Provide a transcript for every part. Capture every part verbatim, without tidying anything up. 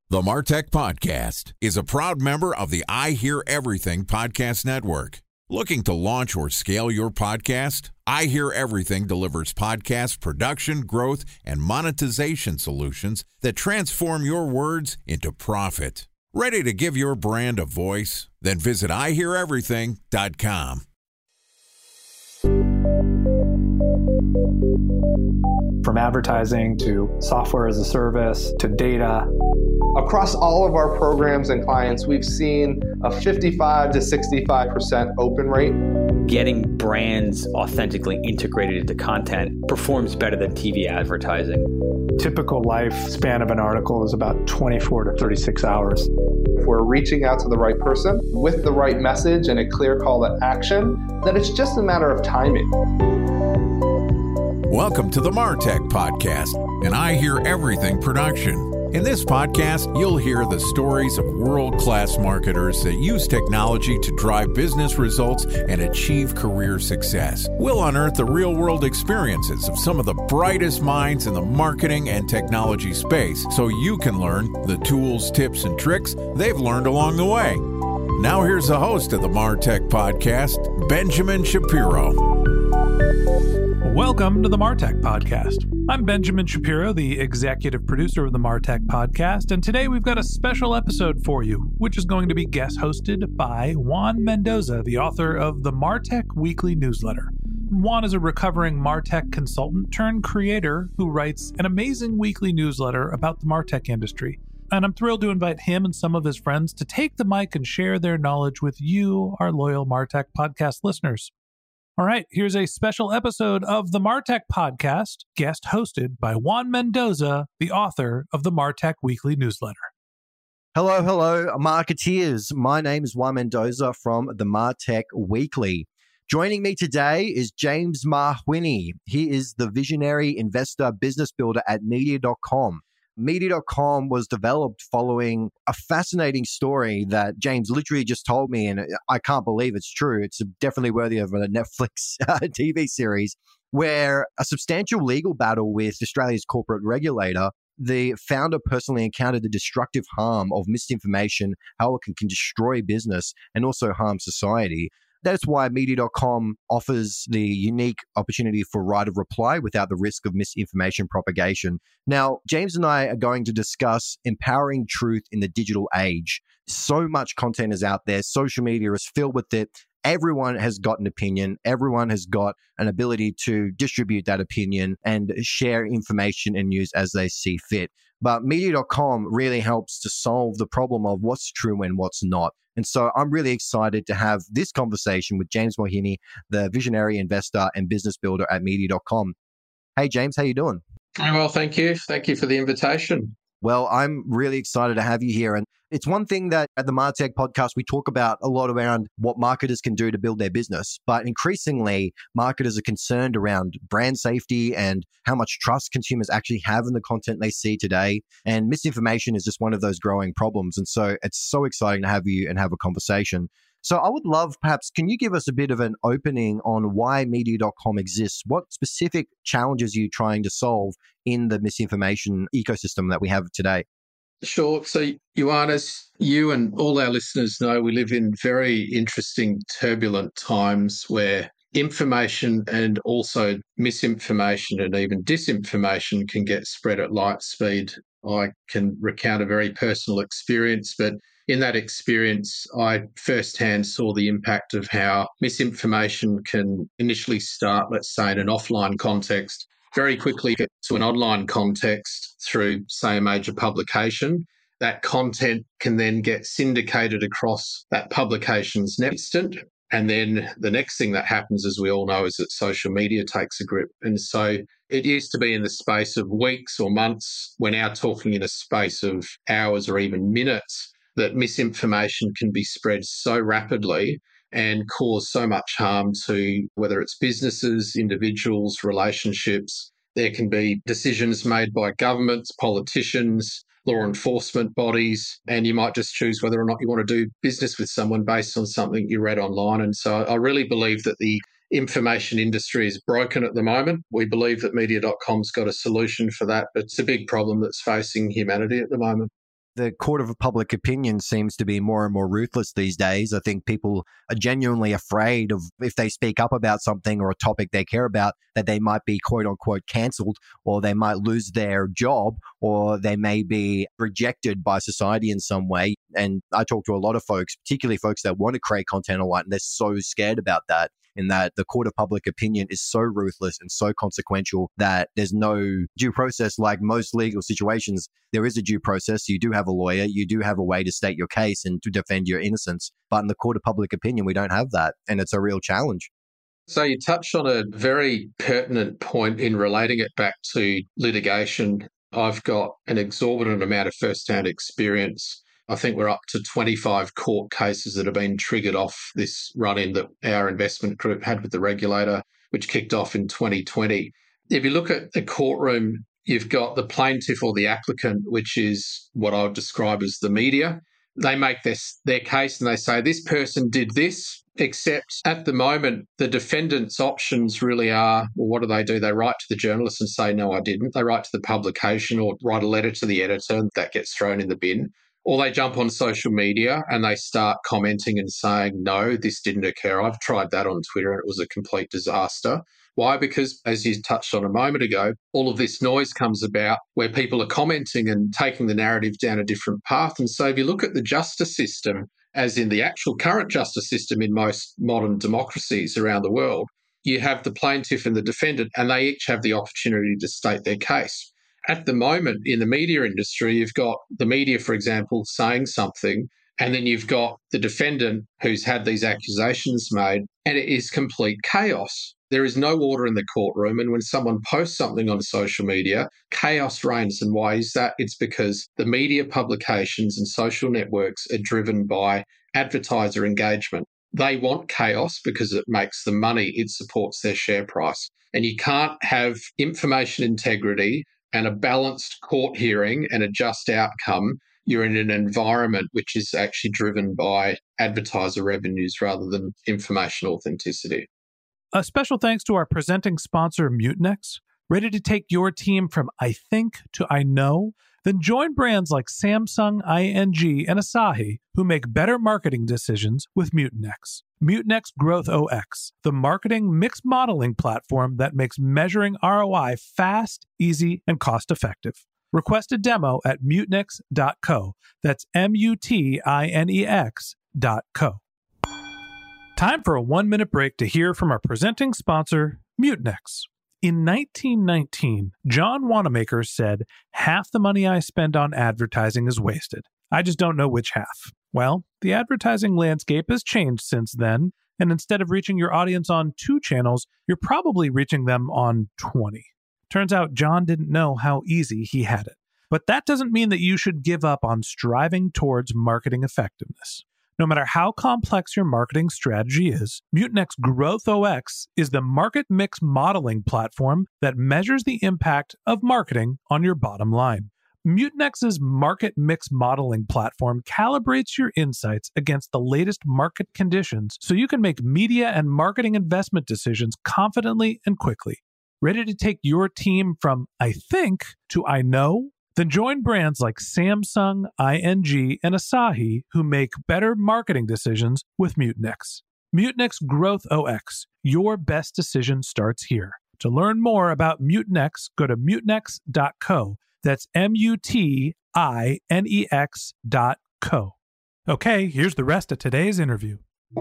The Martech Podcast is a proud member of the I Hear Everything Podcast Network. Looking to launch or scale your podcast? I Hear Everything delivers podcast production, growth, and monetization solutions that transform your words into profit. Ready to give your brand a voice? Then visit i hear everything dot com. From advertising to software as a service to data. Across all of our programs and clients, we've seen a fifty-five to sixty-five percent open rate. Getting brands authentically integrated into content performs better than T V advertising. Typical lifespan of an article is about twenty-four to thirty-six hours. If we're reaching out to the right person with the right message and a clear call to action, then it's just a matter of timing. Welcome to the Martech Podcast, an I Hear Everything production. In this podcast, you'll hear the stories of world-class marketers that use technology to drive business results and achieve career success. We'll unearth the real-world experiences of some of the brightest minds in the marketing and technology space so you can learn the tools, tips, and tricks they've learned along the way. Now here's the host of the Martech Podcast, Benjamin Shapiro. Welcome to the Martech Podcast. I'm Benjamin Shapiro, the executive producer of the Martech Podcast, and today we've got a special episode for you, which is going to be guest hosted by Juan Mendoza, the author of the Martech Weekly Newsletter. Juan is a recovering Martech consultant turned creator who writes an amazing weekly newsletter about the Martech industry. And I'm thrilled to invite him and some of his friends to take the mic and share their knowledge with you, our loyal Martech Podcast listeners. All right, here's a special episode of the Martech Podcast, guest hosted by Juan Mendoza, the author of the Martech Weekly Newsletter. Hello, hello, marketeers. My name is Juan Mendoza from the Martech Weekly. Joining me today is James Mahwini. He is the visionary investor business builder at Media dot com. Media dot com was developed following a fascinating story that James literally just told me, and I can't believe it's true. It's definitely worthy of a Netflix uh, T V series, where a substantial legal battle with Australia's corporate regulator, the founder personally encountered the destructive harm of misinformation, how it can, can destroy business and also harm society. That's why Media dot com offers the unique opportunity for right of reply without the risk of misinformation propagation. Now, James and I are going to discuss empowering truth in the digital age. So much content is out there. Social media is filled with it. Everyone has got an opinion. Everyone has got an ability to distribute that opinion and share information and news as they see fit. But Media dot com really helps to solve the problem of what's true and what's not. And so I'm really excited to have this conversation with James Mahwini, the visionary investor and business builder at Media dot com. Hey, James, how you doing? Well, thank you. Thank you for the invitation. Well, I'm really excited to have you here. And it's one thing that at the Martech Podcast, we talk about a lot around what marketers can do to build their business. But increasingly, marketers are concerned around brand safety and how much trust consumers actually have in the content they see today. And misinformation is just one of those growing problems. And so it's so exciting to have you and have a conversation. So I would love, perhaps, can you give us a bit of an opening on why Media dot com exists? What specific challenges are you trying to solve in the misinformation ecosystem that we have today? Sure. So, Juan, as you and all our listeners know, we live in very interesting, turbulent times where information and also misinformation and even disinformation can get spread at light speed. I can recount a very personal experience, but in that experience, I firsthand saw the impact of how misinformation can initially start, let's say, in an offline context, very quickly get to an online context through, say, a major publication. That content can then get syndicated across that publication's instant. And then the next thing that happens, as we all know, is that social media takes a grip. And so it used to be in the space of weeks or months. We're now talking in a space of hours or even minutes that misinformation can be spread so rapidly and cause so much harm to whether it's businesses, individuals, relationships. There can be decisions made by governments, politicians, law enforcement bodies, and you might just choose whether or not you want to do business with someone based on something you read online. And so I really believe that the information industry is broken at the moment. We believe that Media dot com's got a solution for that, but it's a big problem that's facing humanity at the moment. The court of public opinion seems to be more and more ruthless these days. I think people are genuinely afraid of if they speak up about something or a topic they care about, that they might be quote unquote cancelled, or they might lose their job, or they may be rejected by society in some way. And I talk to a lot of folks, particularly folks that want to create content online, and they're so scared about that, in that the court of public opinion is so ruthless and so consequential that there's no due process. Like most legal situations, there is a due process. You do have a lawyer. You do have a way to state your case and to defend your innocence. But in the court of public opinion, we don't have that. And it's a real challenge. So you touched on a very pertinent point in relating it back to litigation. I've got an exorbitant amount of first-hand experience. I think we're up to twenty-five court cases that have been triggered off this run-in that our investment group had with the regulator, which kicked off in twenty twenty. If you look at the courtroom, you've got the plaintiff or the applicant, which is what I would describe as the media. They make this, their case and they say, this person did this, except at the moment, the defendant's options really are, well, what do they do? They write to the journalist and say, no, I didn't. They write to the publication or write a letter to the editor, and that gets thrown in the bin. Or they jump on social media and they start commenting and saying, no, this didn't occur. I've tried that on Twitter and it was a complete disaster. Why? Because, as you touched on a moment ago, all of this noise comes about where people are commenting and taking the narrative down a different path. And so if you look at the justice system, as in the actual current justice system in most modern democracies around the world, you have the plaintiff and the defendant, and they each have the opportunity to state their case. At the moment, in the media industry, you've got the media, for example, saying something, and then you've got the defendant who's had these accusations made, and it is complete chaos. There is no order in the courtroom, and when someone posts something on social media, chaos reigns. And why is that? It's because the media publications and social networks are driven by advertiser engagement. They want chaos because it makes them money. It supports their share price. And you can't have information integrity and a balanced court hearing and a just outcome. You're in an environment which is actually driven by advertiser revenues rather than information authenticity. A special thanks to our presenting sponsor, Mutinex. Ready to take your team from I think to I know? Then join brands like Samsung, I N G, and Asahi who make better marketing decisions with Mutinex. Mutinex Growth O X, the marketing mix modeling platform that makes measuring R O I fast, easy, and cost-effective. Request a demo at mutinex dot co. That's M U T I N E X dot co. Time for a one-minute break to hear from our presenting sponsor, Mutinex. In nineteen nineteen, John Wanamaker said, half the money I spend on advertising is wasted. I just don't know which half. Well, the advertising landscape has changed since then, and instead of reaching your audience on two channels, you're probably reaching them on twenty. Turns out John didn't know how easy he had it. But that doesn't mean that you should give up on striving towards marketing effectiveness. No matter how complex your marketing strategy is, Mutinex Growth O X is the market mix modeling platform that measures the impact of marketing on your bottom line. Mutinex's market mix modeling platform calibrates your insights against the latest market conditions so you can make media and marketing investment decisions confidently and quickly. Ready to take your team from I think to I know? Then join brands like Samsung, I N G, and Asahi who make better marketing decisions with Mutinex. Mutinex Growth O X. Your best decision starts here. To learn more about Mutinex, go to mutinex dot co. That's M U T I N E X dot co. Okay, here's the rest of today's interview.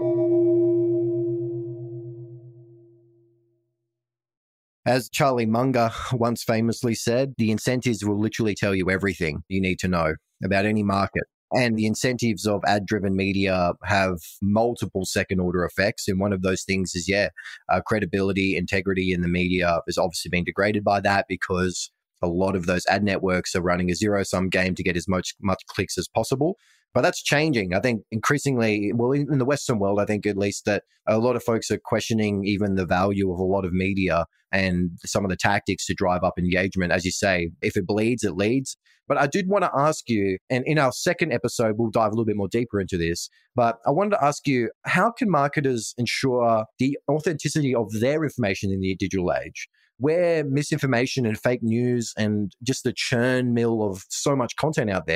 As Charlie Munger once famously said, the incentives will literally tell you everything you need to know about any market. And the incentives of ad-driven media have multiple second-order effects. And one of those things is, yeah, uh, credibility, integrity in the media has obviously been degraded by that because a lot of those ad networks are running a zero-sum game to get as much much clicks as possible. But that's changing. I think increasingly, well, in, in the Western world, I think at least that a lot of folks are questioning even the value of a lot of media and some of the tactics to drive up engagement. As you say, if it bleeds, it leads. But I did want to ask you, and in our second episode, we'll dive a little bit more deeper into this, but I wanted to ask you, how can marketers ensure the authenticity of their information in the digital age, where misinformation and fake news and just the churn mill of so much content out there,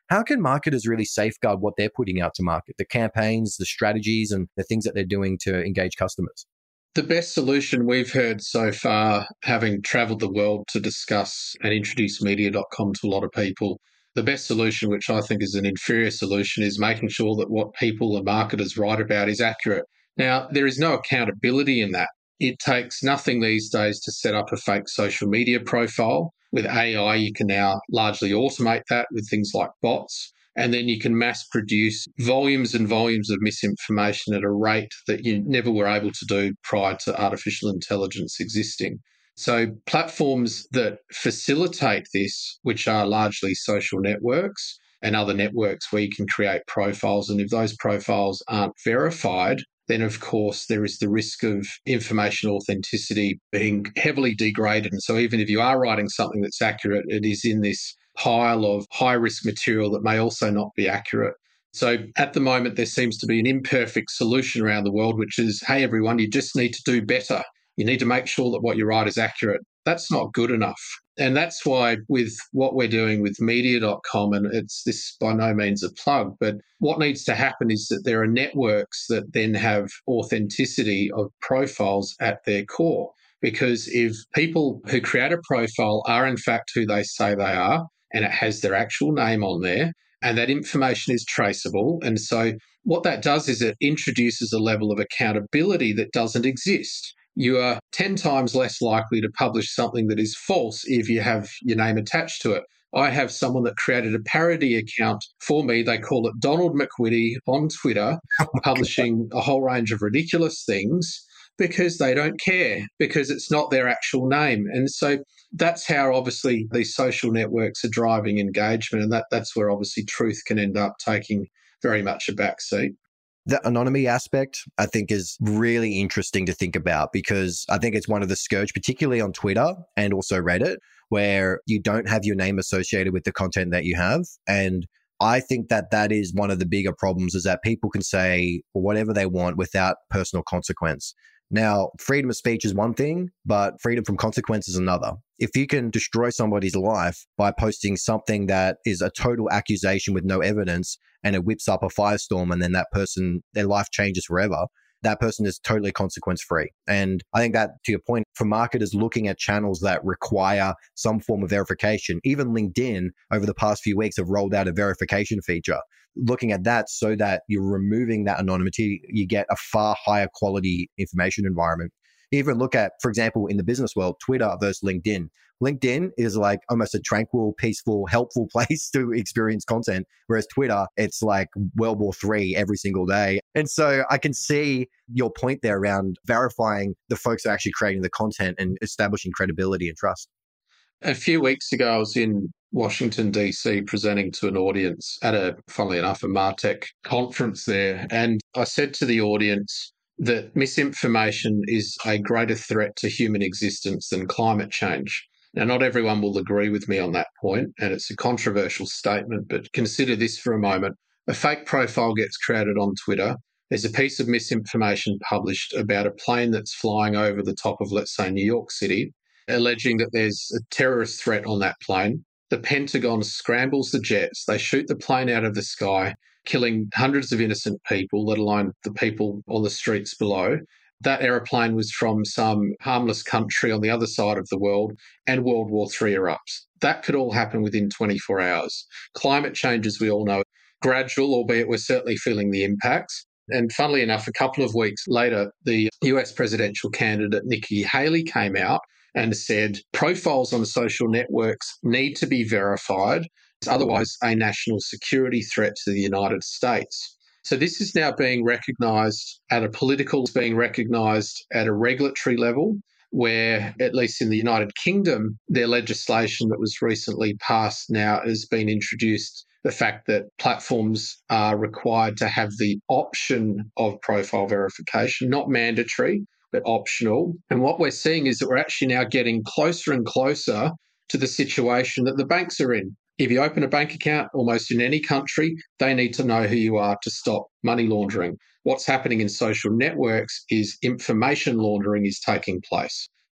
How can marketers really safeguard what they're putting out to market, the campaigns, the strategies, and the things that they're doing to engage customers? The best solution we've heard so far, having traveled the world to discuss and introduce media dot com to a lot of people, the best solution, which I think is an inferior solution, is making sure that what people and marketers write about is accurate. Now, there is no accountability in that. It takes nothing these days to set up a fake social media profile. With A I, you can now largely automate that with things like bots, and then you can mass produce volumes and volumes of misinformation at a rate that you never were able to do prior to artificial intelligence existing. So platforms that facilitate this, which are largely social networks and other networks where you can create profiles, and if those profiles aren't verified, then of course there is the risk of information authenticity being heavily degraded. And so even if you are writing something that's accurate, it is in this pile of high-risk material that may also not be accurate. So at the moment, there seems to be an imperfect solution around the world, which is, hey, everyone, you just need to do better. You need to make sure that what you write is accurate. That's not good enough. And that's why with what we're doing with media dot com, and it's this by no means a plug, but what needs to happen is that there are networks that then have authenticity of profiles at their core. Because if people who create a profile are in fact who they say they are, and it has their actual name on there, and that information is traceable, and so what that does is it introduces a level of accountability that doesn't exist. You are ten times less likely to publish something that is false if you have your name attached to it. I have someone that created a parody account for me. They call it Donald McWitty on Twitter, oh publishing God. a whole range of ridiculous things because they don't care, because it's not their actual name. And so that's how obviously these social networks are driving engagement, and that, that's where obviously truth can end up taking very much a backseat. The anonymity aspect, I think, is really interesting to think about, because I think it's one of the scourge, particularly on Twitter and also Reddit, where you don't have your name associated with the content that you have. And I think that that is one of the bigger problems, is that people can say whatever they want without personal consequence. Now, freedom of speech is one thing, but freedom from consequence is another. If you can destroy somebody's life by posting something that is a total accusation with no evidence, and it whips up a firestorm, and then that person, their life changes forever, that person is totally consequence free. And I think that, to your point, for marketers looking at channels that require some form of verification, even LinkedIn over the past few weeks have rolled out a verification feature. Looking at that so that you're removing that anonymity, you get a far higher quality information environment. Even look at, for example, in the business world, Twitter versus LinkedIn. LinkedIn is like almost a tranquil, peaceful, helpful place to experience content, whereas Twitter, it's like World War Three every single day. And so I can see your point there around verifying the folks that are actually creating the content and establishing credibility and trust. A few weeks ago, I was in Washington, D C, presenting to an audience at a, funnily enough, a MarTech conference there. And I said to the audience that misinformation is a greater threat to human existence than climate change. Now, not everyone will agree with me on that point, and it's a controversial statement, but consider this for a moment. A fake profile gets created on Twitter. There's a piece of misinformation published about a plane that's flying over the top of, let's say, New York City, alleging that there's a terrorist threat on that plane. The Pentagon scrambles the jets. They shoot the plane out of the sky, killing hundreds of innocent people, let alone the people on the streets below. That aeroplane was from some harmless country on the other side of the world, and World War Three erupts. That could all happen within twenty-four hours. Climate change, as we all know, gradual, albeit we're certainly feeling the impacts. And funnily enough, a couple of weeks later, the U S presidential candidate Nikki Haley came out and said profiles on social networks need to be verified. It's otherwise a national security threat to the United States. So this is now being recognised at a political, it's being recognised at a regulatory level, where, at least in the United Kingdom, their legislation that was recently passed now has been introduced, the fact that platforms are required to have the option of profile verification, not mandatory, but optional. And what we're seeing is that we're actually now getting closer and closer to the situation that the banks are in. If you open a bank account almost in any country, they need to know who you are to stop money laundering. What's happening in social networks is information laundering is taking place.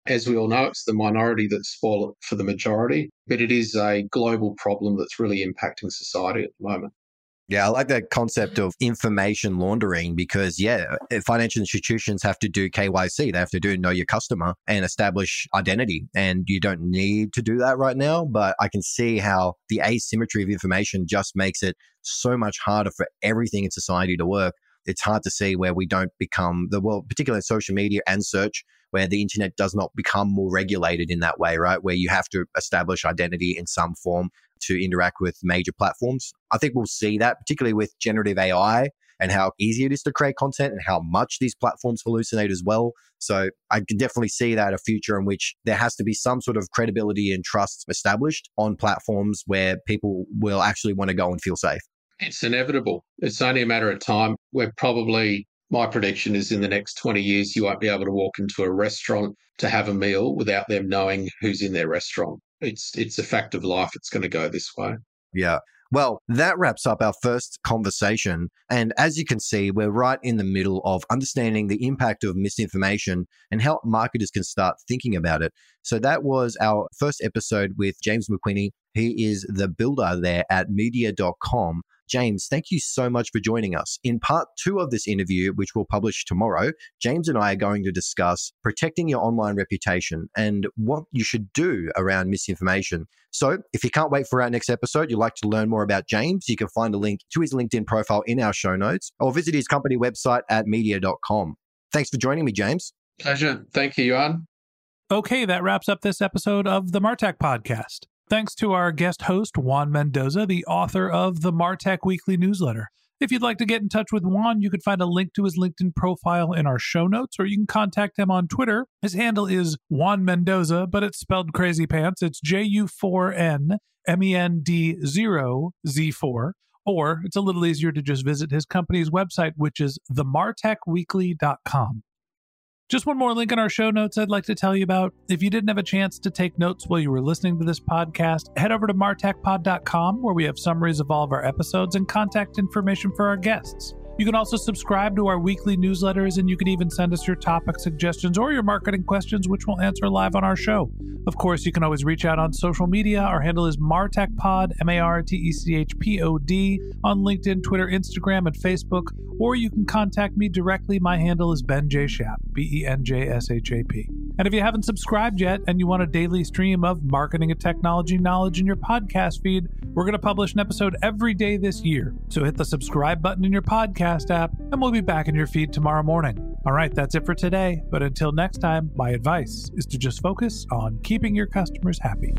As we all know, it's the minority that spoil it for the majority, but it is a global problem that's really impacting society at the moment. Yeah, I like that concept of information laundering because, yeah, financial institutions have to do K Y C. They have to do know your customer and establish identity. And you don't need to do that right now. But I can see how the asymmetry of information just makes it so much harder for everything in society to work. It's hard to see where we don't become, the well, particularly in social media and search, where the internet does not become more regulated in that way, right? Where you have to establish identity in some form to interact with major platforms. I think we'll see that, particularly with generative A I and how easy it is to create content and how much these platforms hallucinate as well. So I can definitely see that a future in which there has to be some sort of credibility and trust established on platforms where people will actually want to go and feel safe. It's inevitable. It's only a matter of time. We're probably, my prediction is in the next twenty years, you won't be able to walk into a restaurant to have a meal without them knowing who's in their restaurant. It's it's a fact of life. It's going to go this way. Yeah. Well, that wraps up our first conversation. And as you can see, we're right in the middle of understanding the impact of misinformation and how marketers can start thinking about it. So that was our first episode with James McWhinney. He is the builder there at media dot com. James, thank you so much for joining us. In part two of this interview, which we'll publish tomorrow, James and I are going to discuss protecting your online reputation and what you should do around misinformation. So if you can't wait for our next episode, you'd like to learn more about James, you can find a link to his LinkedIn profile in our show notes or visit his company website at media dot com. Thanks for joining me, James. Pleasure. Thank you, Johan. Okay, that wraps up this episode of the Martech Podcast. Thanks to our guest host, Juan Mendoza, the author of the Martech Weekly Newsletter. If you'd like to get in touch with Juan, you can find a link to his LinkedIn profile in our show notes, or you can contact him on Twitter. His handle is Juan Mendoza, but it's spelled crazy pants. It's J U four N M E N D zero Z four. Or it's a little easier to just visit his company's website, which is the martech weekly dot com. Just one more link in our show notes I'd like to tell you about. If you didn't have a chance to take notes while you were listening to this podcast, head over to martech pod dot com where we have summaries of all of our episodes and contact information for our guests. You can also subscribe to our weekly newsletters, and you can even send us your topic suggestions or your marketing questions, which we'll answer live on our show. Of course, you can always reach out on social media. Our handle is MarTechPod, M A R T E C H P O D, on LinkedIn, Twitter, Instagram, and Facebook. Or you can contact me directly. My handle is Ben J. Shap, B E N J S H A P. And if you haven't subscribed yet and you want a daily stream of marketing and technology knowledge in your podcast feed, we're going to publish an episode every day this year. So hit the subscribe button in your podcast app, and we'll be back in your feed tomorrow morning. All right, that's it for today. But until next time, my advice is to just focus on keeping your customers happy.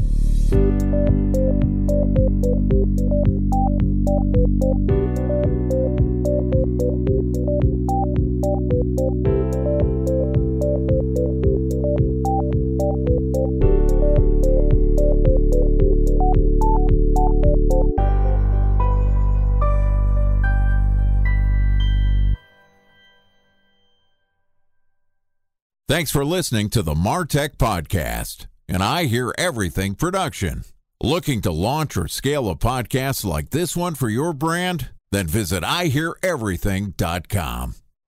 Thanks for listening to the Martech Podcast, and I Hear Everything production. Looking to launch or scale a podcast like this one for your brand? Then visit I hear everything dot com.